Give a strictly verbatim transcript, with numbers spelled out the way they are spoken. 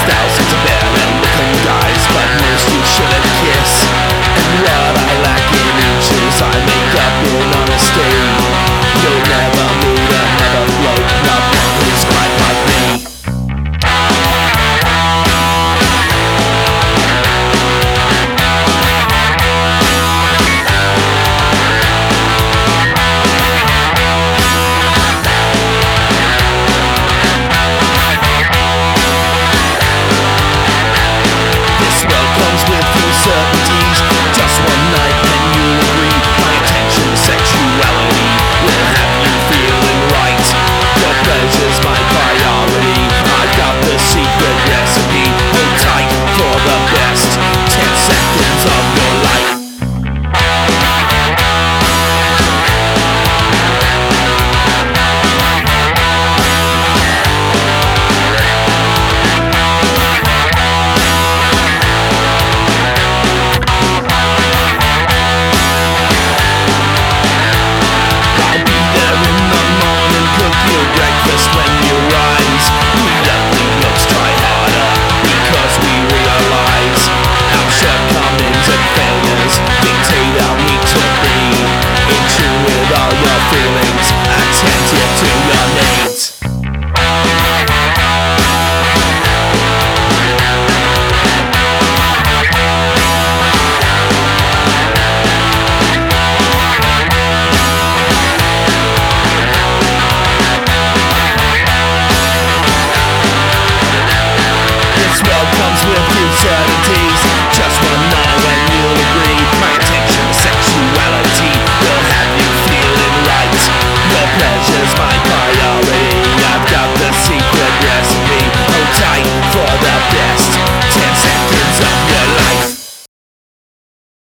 thousands of barren looking guys, but most you shouldn't kiss. And what I lack in inches, I make up in honesty. You'll never meet another bloke, not one who's quite like me. Certainties, just one night and you'll agree. My attention, sexuality will have you feeling right. Your pleasure's my priority. I've got the secret recipe. Hold tight for the best ten seconds of your life. When you rise, we nothing looks try harder, because we realize our shortcomings and failures dictate our need to be in tune with all your feelings, attentive to your